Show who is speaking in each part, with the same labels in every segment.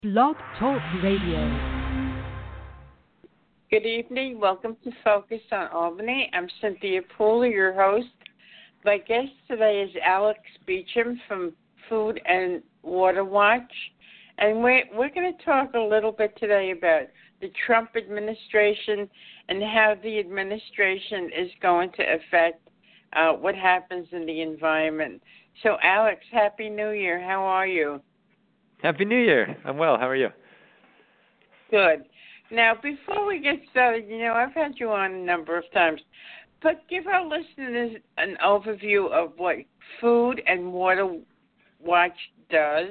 Speaker 1: Blog Talk Radio.
Speaker 2: Good evening. Welcome to Focus on Albany. I'm Cynthia Poole, your host. My guest today is Alex Beecham from Food and Water Watch. And we're going to talk a little bit today about the Trump administration and how the administration is going to affect what happens in the environment. So, Alex, Happy New Year. How are you?
Speaker 3: Happy New Year. I'm well. How are you?
Speaker 2: Good. Now, before we get started, I've had you on a number of times, but give our listeners an overview of what Food and Water Watch does.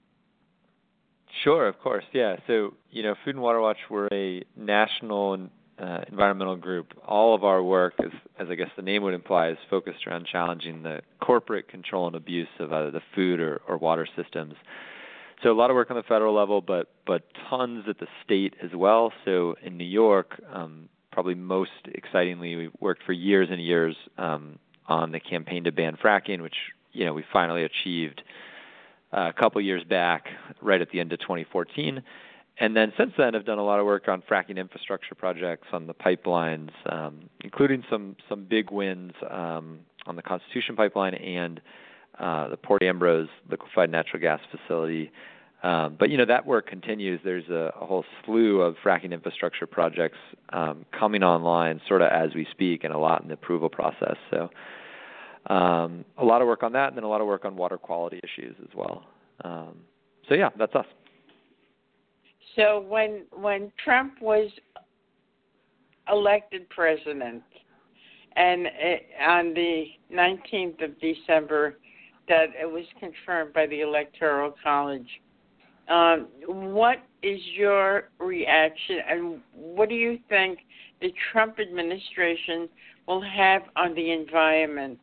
Speaker 3: Sure, of course. Yeah. So, Food and Water Watch, we're a national environmental group. All of our work, as I guess the name would imply, is focused around challenging the corporate control and abuse of either the food or water systems. So a lot of work on the federal level, but tons at the state as well. So in New York, probably most excitingly, we've worked for years and years on the campaign to ban fracking, which we finally achieved a couple years back, right at the end of 2014. And then since then, I've done a lot of work on fracking infrastructure projects, on the pipelines, including some big wins on the Constitution pipeline and the Port Ambrose liquefied natural gas facility. But that work continues. There's a whole slew of fracking infrastructure projects coming online sort of as we speak, and a lot in the approval process. So a lot of work on that, and then a lot of work on water quality issues as well. So yeah, that's us.
Speaker 2: So when Trump was elected president, and on the 19th of December, that it was confirmed by the Electoral College. What is your reaction, and what do you think the Trump administration will have on the environment?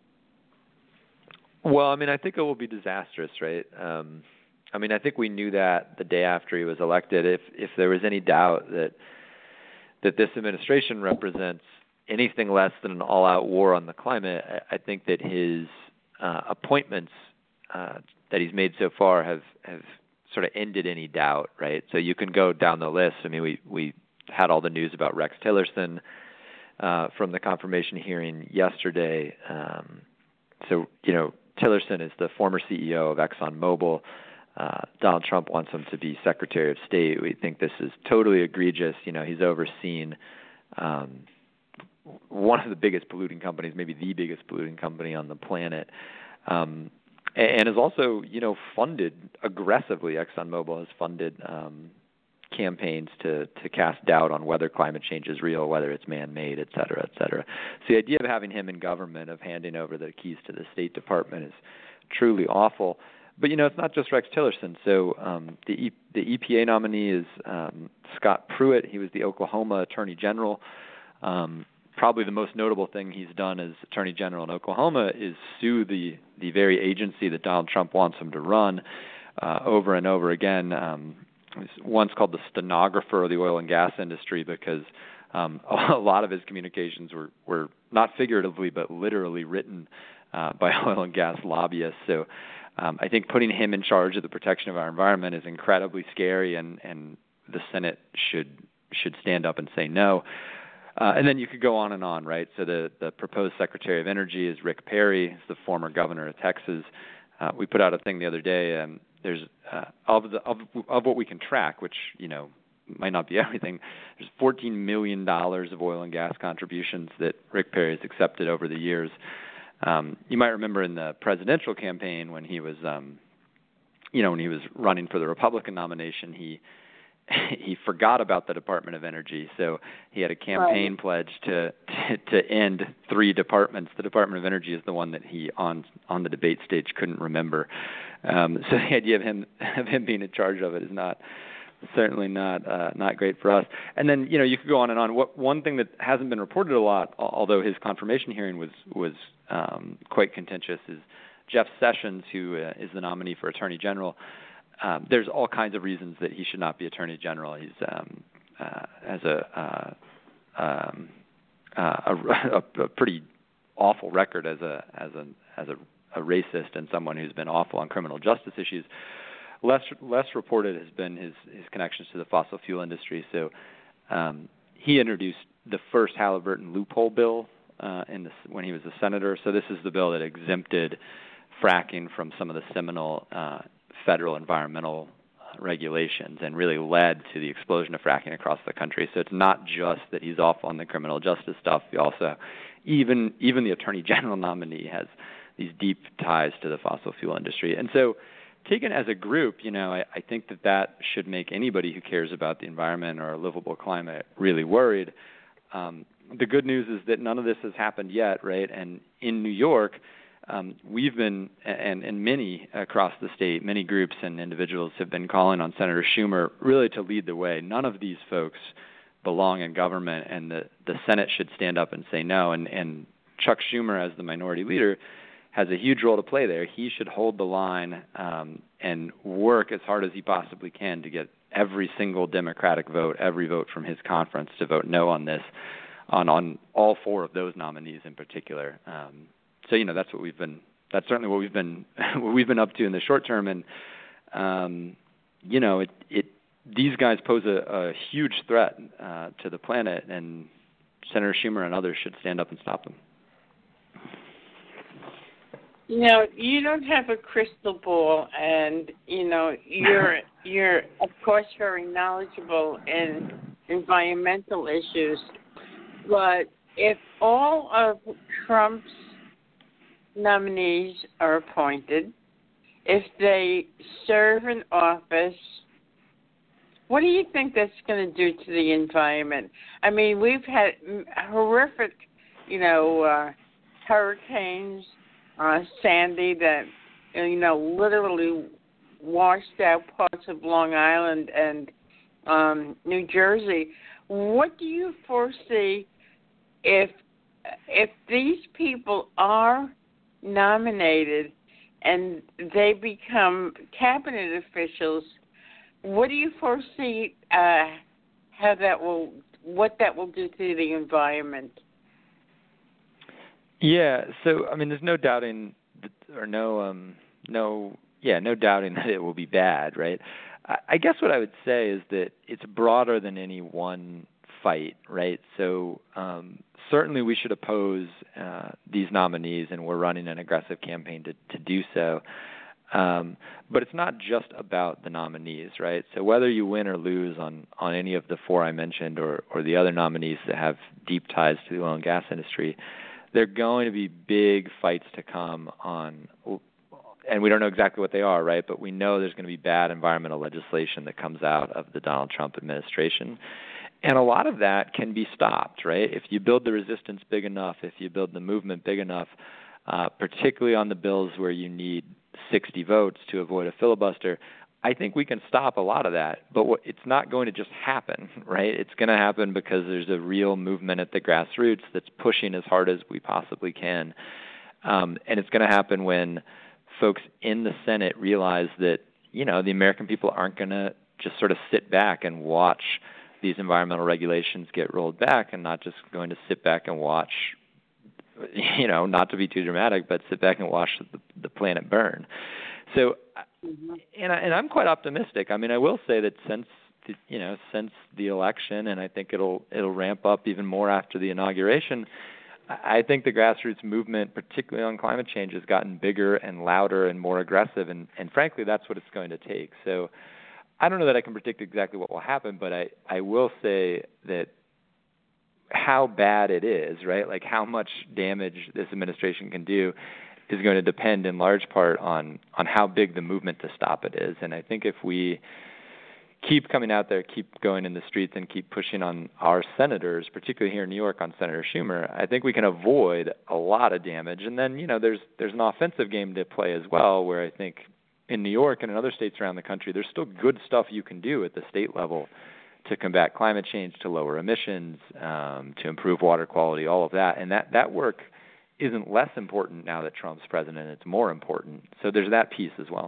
Speaker 3: Well, I think it will be disastrous, right? I think we knew that the day after he was elected. If there was any doubt that this administration represents anything less than an all-out war on the climate, I think that his appointments that he's made so far have sort of ended any doubt, right? So you can go down the list. We had all the news about Rex Tillerson from the confirmation hearing yesterday. So Tillerson is the former CEO of ExxonMobil. Donald Trump wants him to be Secretary of State. We think this is totally egregious. He's overseen one of the biggest polluting companies, maybe the biggest polluting company on the planet, and is also, funded aggressively. ExxonMobil has funded campaigns to cast doubt on whether climate change is real, whether it's man-made, et cetera, et cetera. So the idea of having him in government, of handing over the keys to the State Department, is truly awful. But, it's not just Rex Tillerson. So the EPA nominee is Scott Pruitt. He was the Oklahoma Attorney General. Probably the most notable thing he's done as Attorney General in Oklahoma is sue the very agency that Donald Trump wants him to run over and over again. He was once called the stenographer of the oil and gas industry because a lot of his communications were not figuratively but literally written by oil and gas lobbyists. So I think putting him in charge of the protection of our environment is incredibly scary, and the Senate should stand up and say no. And then you could go on, right? So the proposed Secretary of Energy is Rick Perry. He's the former governor of Texas. We put out a thing the other day. There's of what we can track, which might not be everything. There's $14 million of oil and gas contributions that Rick Perry has accepted over the years. You might remember in the presidential campaign when he was, when he was running for the Republican nomination, he forgot about the Department of Energy, so he had a campaign pledge to end 3 departments. The Department of Energy is the one that he on the debate stage couldn't remember. So the idea of him being in charge of it is certainly not great for us. And then you could go on and on. One thing that hasn't been reported a lot, although his confirmation hearing was quite contentious, is Jeff Sessions, who is the nominee for Attorney General. There's all kinds of reasons that he should not be Attorney General. He's has a pretty awful record as a racist and someone who's been awful on criminal justice issues. Less reported has been his connections to the fossil fuel industry. So he introduced the first Halliburton loophole bill when he was a senator. So this is the bill that exempted fracking from some of the seminal federal environmental regulations and really led to the explosion of fracking across the country. So it's not just that he's off on the criminal justice stuff. He also, even the Attorney General nominee has these deep ties to the fossil fuel industry. And so taken as a group, I think that should make anybody who cares about the environment or a livable climate really worried. The good news is that none of this has happened yet, right? And in New York, we've been, and many across the state, many groups and individuals have been calling on Senator Schumer really to lead the way. None of these folks belong in government, and the Senate should stand up and say no. And Chuck Schumer, as the minority leader, has a huge role to play there. He should hold the line and work as hard as he possibly can to get every single Democratic vote, every vote from his conference to vote no on this, on all four of those nominees in particular. So that's what we've been. That's certainly what we've been up to in the short term. And these guys pose a huge threat to the planet, and Senator Schumer and others should stand up and stop them.
Speaker 2: You don't have a crystal ball, and you're of course very knowledgeable in environmental issues. But if all of Trump's nominees are appointed, if they serve in office, what do you think that's going to do to the environment? I mean, we've had horrific, hurricanes, Sandy, that, literally washed out parts of Long Island and New Jersey. What do you foresee if these people are nominated and they become cabinet officials? What do you foresee what that will do to the environment?
Speaker 3: Yeah, so there's no doubting no doubting that it will be bad, right? I guess what I would say is that it's broader than any one fight, right? So certainly we should oppose these nominees, and we're running an aggressive campaign to do so. But it's not just about the nominees, right? So whether you win or lose on any of the four I mentioned or the other nominees that have deep ties to the oil and gas industry, there are going to be big fights to come on, and we don't know exactly what they are, right? But we know there's going to be bad environmental legislation that comes out of the Donald Trump administration. And a lot of that can be stopped, right? If you build the resistance big enough, if you build the movement big enough, particularly on the bills where you need 60 votes to avoid a filibuster, I think we can stop a lot of that. But it's not going to just happen, right? It's going to happen because there's a real movement at the grassroots that's pushing as hard as we possibly can. And it's going to happen when folks in the Senate realize that, the American people aren't going to just sort of sit back and watch these environmental regulations get rolled back, and not just going to sit back and watch, not to be too dramatic, but sit back and watch the planet burn. So, and I'm quite optimistic. I will say that since the election, and I think it'll ramp up even more after the inauguration, I think the grassroots movement, particularly on climate change, has gotten bigger and louder and more aggressive, and frankly, that's what it's going to take. So I don't know that I can predict exactly what will happen, but I will say that how bad it is, right? Like how much damage this administration can do is going to depend in large part on how big the movement to stop it is. And I think if we keep coming out there, keep going in the streets, and keep pushing on our senators, particularly here in New York on Senator Schumer, I think we can avoid a lot of damage. And then, there's an offensive game to play as well, where I think in New York and in other states around the country, there's still good stuff you can do at the state level to combat climate change, to lower emissions, to improve water quality, all of that. And that work isn't less important now that Trump's president. It's more important. So there's that piece as well.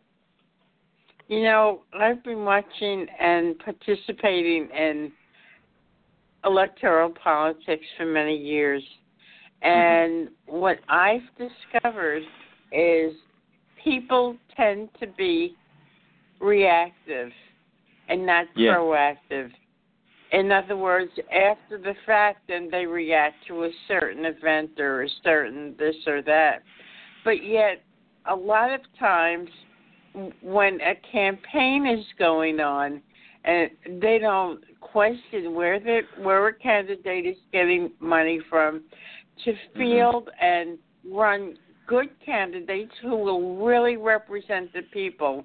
Speaker 2: I've been watching and participating in electoral politics for many years. And what I've discovered is people tend to be reactive and not proactive. In other words, after the fact, then they react to a certain event or a certain this or that. But yet, a lot of times, when a campaign is going on, and they don't question where a candidate is getting money from to field and run good candidates who will really represent the people.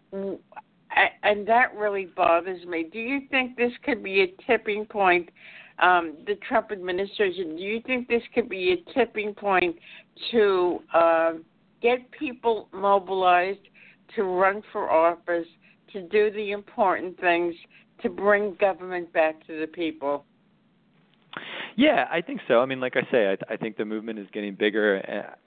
Speaker 2: And that really bothers me. Do you think this could be a tipping point, the Trump administration, do you think this could be a tipping point to get people mobilized to run for office, to do the important things, to bring government back to the people?
Speaker 3: Yeah, I think so. I mean, like I say, I think the movement is getting bigger.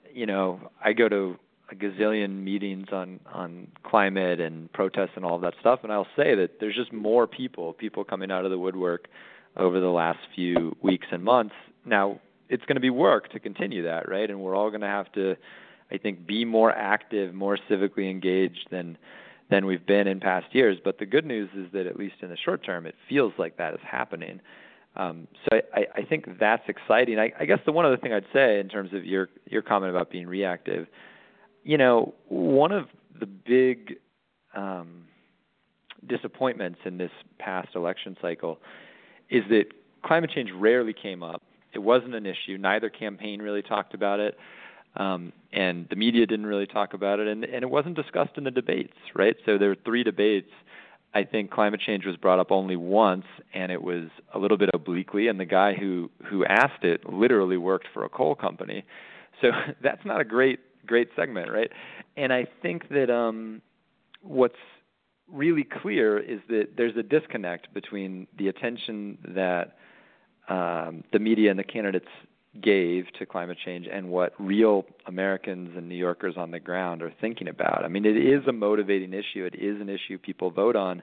Speaker 3: I go to a gazillion meetings on climate and protests and all of that stuff, and I'll say that there's just more people coming out of the woodwork over the last few weeks and months. Now, it's going to be work to continue that, right? And we're all going to have to, I think, be more active, more civically engaged than we've been in past years. But the good news is that at least in the short term, it feels like that is happening. So I think that's exciting. I guess the one other thing I'd say in terms of your comment about being reactive, one of the big disappointments in this past election cycle is that climate change rarely came up. It wasn't an issue. Neither campaign really talked about it, and the media didn't really talk about it, and it wasn't discussed in the debates, right? So there were 3 debates. I think climate change was brought up only once, and it was a little bit obliquely, and the guy who asked it literally worked for a coal company. So that's not a great segment, right? And I think that what's really clear is that there's a disconnect between the attention that the media and the candidates gave to climate change and what real Americans and New Yorkers on the ground are thinking about. I mean, it is a motivating issue. It is an issue people vote on.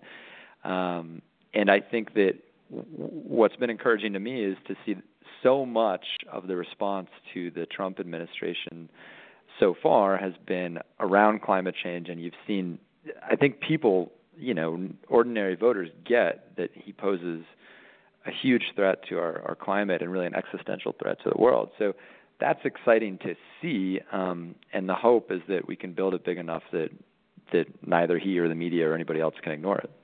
Speaker 3: And I think that what's been encouraging to me is to see so much of the response to the Trump administration so far has been around climate change. And you've seen, I think people, ordinary voters get that he poses a huge threat to our climate and really an existential threat to the world. So that's exciting to see, and the hope is that we can build it big enough that neither he or the media or anybody else can ignore it.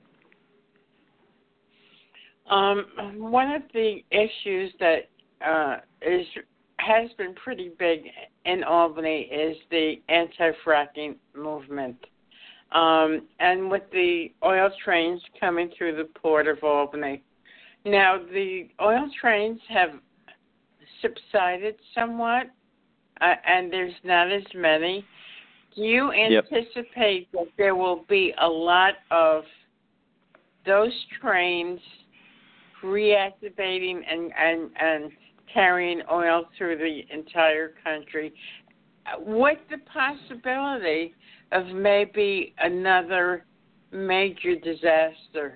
Speaker 2: One of the issues that has been pretty big in Albany is the anti-fracking movement. And with the oil trains coming through the port of Albany, now, the oil trains have subsided somewhat, and there's not as many. Do you anticipate that there will be a lot of those trains reactivating and carrying oil through the entire country, with the possibility of maybe another major disaster?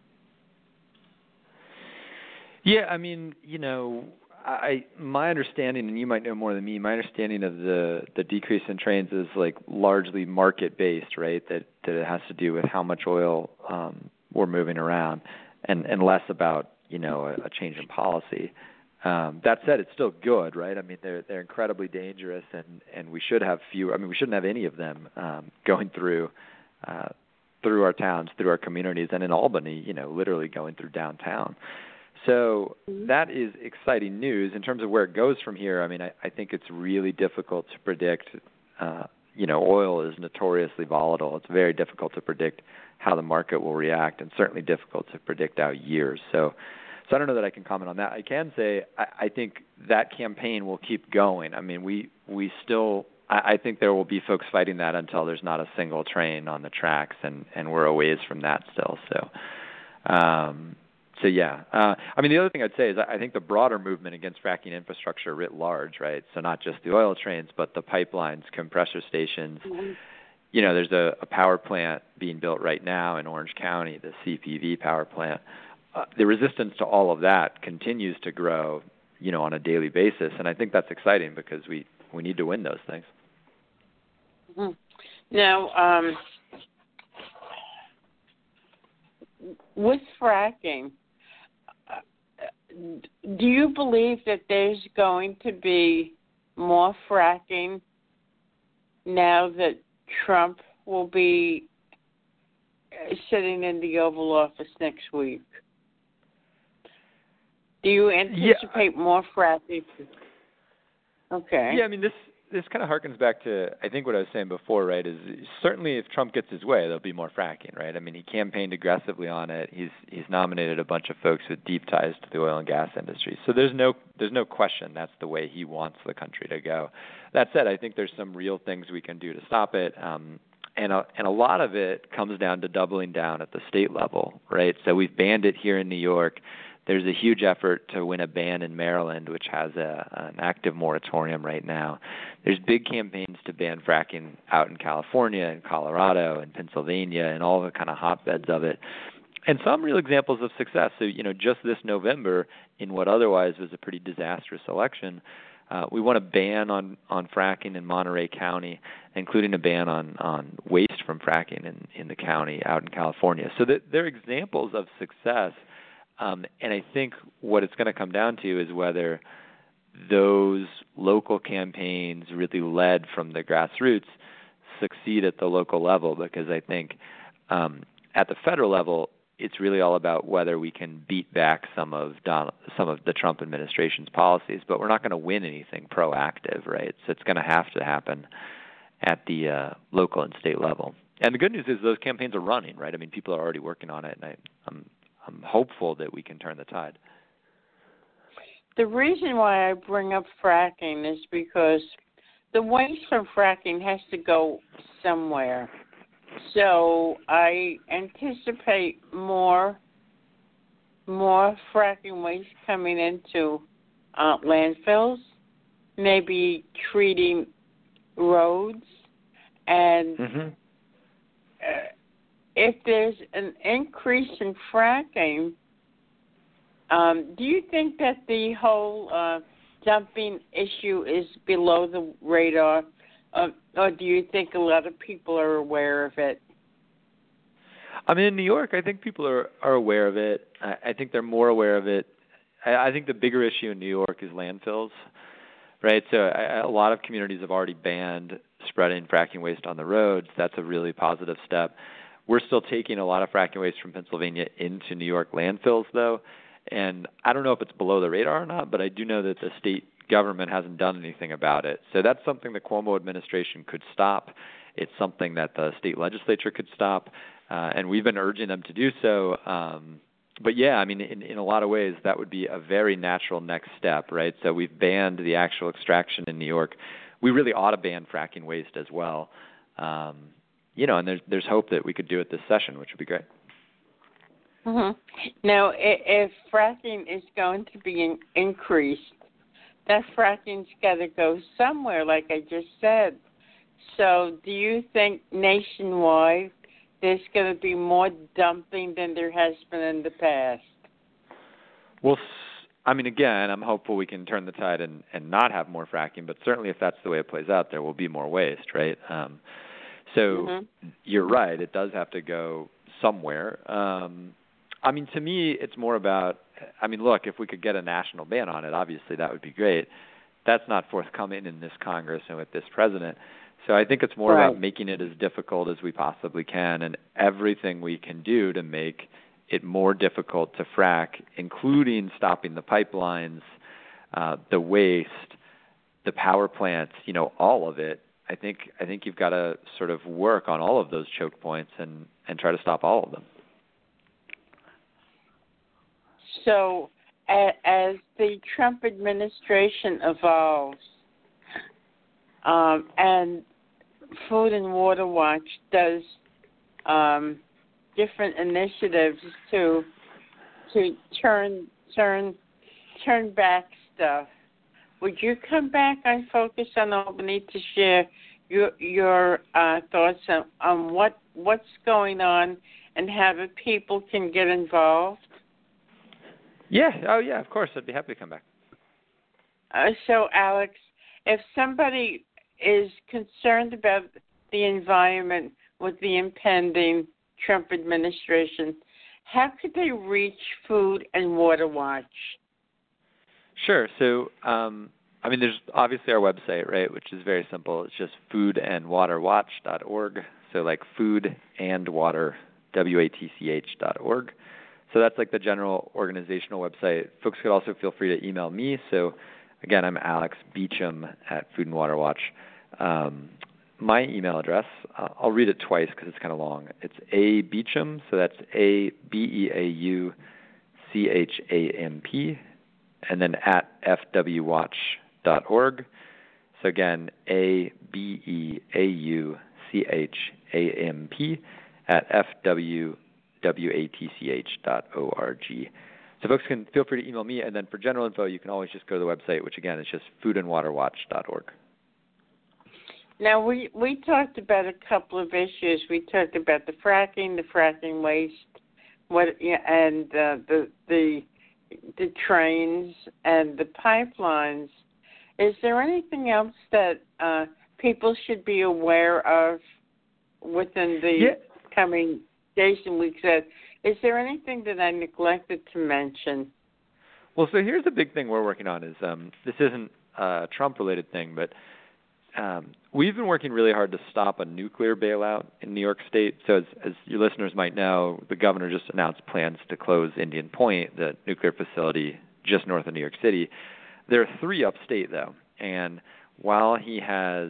Speaker 3: Yeah, I mean, my understanding, and you might know more than me, my understanding of the decrease in trains is like largely market-based, right? That it has to do with how much oil we're moving around, and less about a change in policy. That said, it's still good, right? I mean, they're incredibly dangerous, and we should have fewer. I mean, we shouldn't have any of them going through our towns, through our communities, and in Albany, literally going through downtown. So that is exciting news. In terms of where it goes from here, I mean, I think it's really difficult to predict. Oil is notoriously volatile. It's very difficult to predict how the market will react, and certainly difficult to predict out years. So I don't know that I can comment on that. I can say I think that campaign will keep going. I mean, we still – I think there will be folks fighting that until there's not a single train on the tracks, and we're a ways from that still. So yeah. I mean, the other thing I'd say is I think the broader movement against fracking infrastructure writ large, right? So not just the oil trains, but the pipelines, compressor stations. There's a power plant being built right now in Orange County, the CPV power plant. The resistance to all of that continues to grow, on a daily basis. And I think that's exciting because we need to win those things.
Speaker 2: Now, with fracking, do you believe that there's going to be more fracking now that Trump will be sitting in the Oval Office next week? Do you anticipate more fracking? Okay.
Speaker 3: Yeah, I mean, this kind of harkens back to, I think, what I was saying before, right, is certainly if Trump gets his way, there'll be more fracking, right? I mean, he campaigned aggressively on it. He's nominated a bunch of folks with deep ties to the oil and gas industry. So there's no question that's the way he wants the country to go. That said, I think there's some real things we can do to stop it. And a lot of it comes down to doubling down at the state level, right? So we've banned it here in New York. There's a huge effort to win a ban in Maryland, which has an active moratorium right now. There's big campaigns to ban fracking out in California and Colorado and Pennsylvania and all the kind of hotbeds of it. And some real examples of success. So, just this November, in what otherwise was a pretty disastrous election, we won a ban on fracking in Monterey County, including a ban on waste from fracking in the county out in California. So they're examples of success. And I think what it's going to come down to is whether those local campaigns really led from the grassroots succeed at the local level, because I think at the federal level, it's really all about whether we can beat back some of the Trump administration's policies, but we're not going to win anything proactive, right? So it's going to have to happen at the local and state level. And the good news is those campaigns are running, right? I mean, people are already working on it, and I'm hopeful that we can turn the tide.
Speaker 2: The reason why I bring up fracking is because the waste from fracking has to go somewhere. So I anticipate more fracking waste coming into landfills, maybe treating roads, and if there's an increase in fracking, do you think that the whole dumping issue is below the radar, or do you think a lot of people are aware of it?
Speaker 3: I mean, in New York, I think people are aware of it. I think they're more aware of it. I think the bigger issue in New York is landfills, right? So a lot of communities have already banned spreading fracking waste on the roads. That's a really positive step. We're still taking a lot of fracking waste from Pennsylvania into New York landfills, though. And I don't know if it's below the radar or not, but I do know that the state government hasn't done anything about it. So that's something the Cuomo administration could stop. It's something that the state legislature could stop, and we've been urging them to do so. But yeah, I mean, in a lot of ways, that would be a very natural next step, right? So we've banned the actual extraction in New York. We really ought to ban fracking waste as well. And there's hope that we could do it this session, which would be great.
Speaker 2: Mm-hmm. Now, if fracking is going to be increased, that fracking's got to go somewhere, like I just said. So do you think nationwide there's going to be more dumping than there has been in the past?
Speaker 3: Well, I mean, again, I'm hopeful we can turn the tide and not have more fracking, but certainly if that's the way it plays out, there will be more waste, right? So you're right, it does have to go somewhere. I mean, to me, it's more about, look, if we could get a national ban on it, obviously that would be great. That's not forthcoming in this Congress and with this president. So I think it's more about making it as difficult as we possibly can, and everything we can do to make it more difficult to frack, including stopping the pipelines, the waste, the power plants, all of it. I think you've got to sort of work on all of those choke points and try to stop all of them.
Speaker 2: So as the Trump administration evolves, and Food and Water Watch does different initiatives to turn back stuff, would you come back on Focus on Albany to share your thoughts on what's going on and how the people can get involved?
Speaker 3: Yeah. Oh, yeah, of course. I'd be happy to come back.
Speaker 2: So, Alex, if somebody is concerned about the environment with the impending Trump administration, how could they reach Food and Water Watch?
Speaker 3: Sure. So, there's obviously our website, right, which is very simple. It's just foodandwaterwatch.org. So like food and water, WATCH.org. So that's like the general organizational website. Folks could also feel free to email me. So again, I'm Alex Beacham at Food and Water Watch. My email address, I'll read it twice because it's kind of long. It's abeacham, so that's ABEAUCHAMP, and then at fwwatch.org. So again, ABEAUCHAMP at fwwatch.org. So folks can feel free to email me, and then for general info, you can always just go to the website, which again is just foodandwaterwatch.org.
Speaker 2: Now, we talked about a couple of issues. We talked about the fracking waste, and the trains and the pipelines. Is there anything else that people should be aware of within the coming days and weeks? Is there anything that I neglected to mention?
Speaker 3: Well, so here's the big thing we're working on is this isn't a Trump-related thing, but we've been working really hard to stop a nuclear bailout in New York State. So as your listeners might know, the governor just announced plans to close Indian Point, the nuclear facility just north of New York City. There are 3 upstate, though, and while he has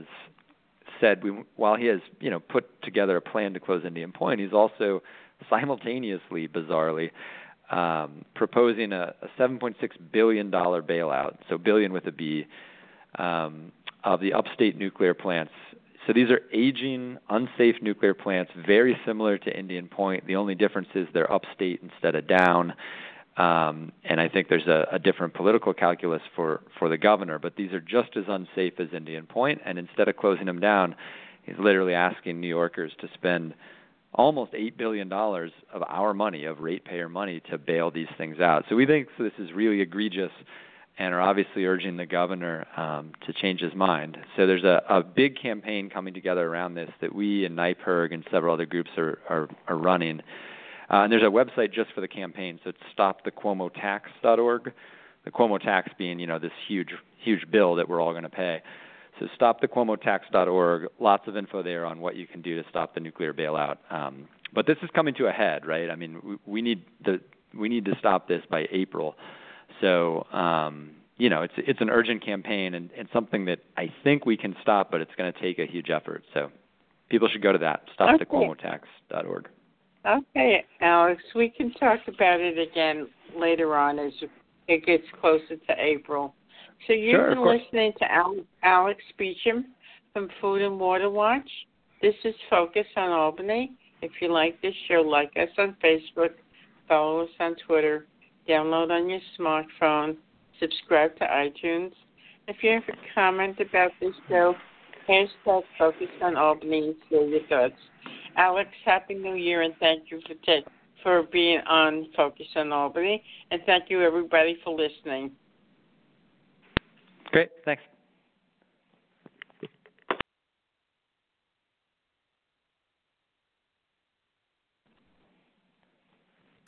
Speaker 3: put together a plan to close Indian Point, he's also simultaneously, bizarrely, proposing a $7.6 billion bailout, so billion with a B, of the upstate nuclear plants. So these are aging, unsafe nuclear plants, very similar to Indian Point. The only difference is they're upstate instead of down. And I think there's a different political calculus for the governor. But these are just as unsafe as Indian Point. And instead of closing them down, he's literally asking New Yorkers to spend almost $8 billion of our money, of ratepayer money, to bail these things out. So we think this is really egregious, and are obviously urging the governor to change his mind. So there's a big campaign coming together around this that we and NYPIRG and several other groups are running. And there's a website just for the campaign, so it's stopthecuomotax.org. The Cuomo tax being, this huge bill that we're all going to pay. So stopthecuomotax.org, lots of info there on what you can do to stop the nuclear bailout. But this is coming to a head, right? I mean, we need to stop this by April. So, it's an urgent campaign and something that I think we can stop, but it's going to take a huge effort. So people should go to that, stopthecuomotax.org.
Speaker 2: Okay, Alex, we can talk about it again later on as it gets closer to April. So you've been listening to Alex Beacham from Food and Water Watch. This is Focus on Albany. If you like this show, like us on Facebook, follow us on Twitter, download on your smartphone, subscribe to iTunes. If you have a comment about this show, hashtag Focus on Albany and share your thoughts. Alex, Happy New Year, and thank you for being on Focus on Albany, and thank you, everybody, for listening.
Speaker 3: Great. Thanks.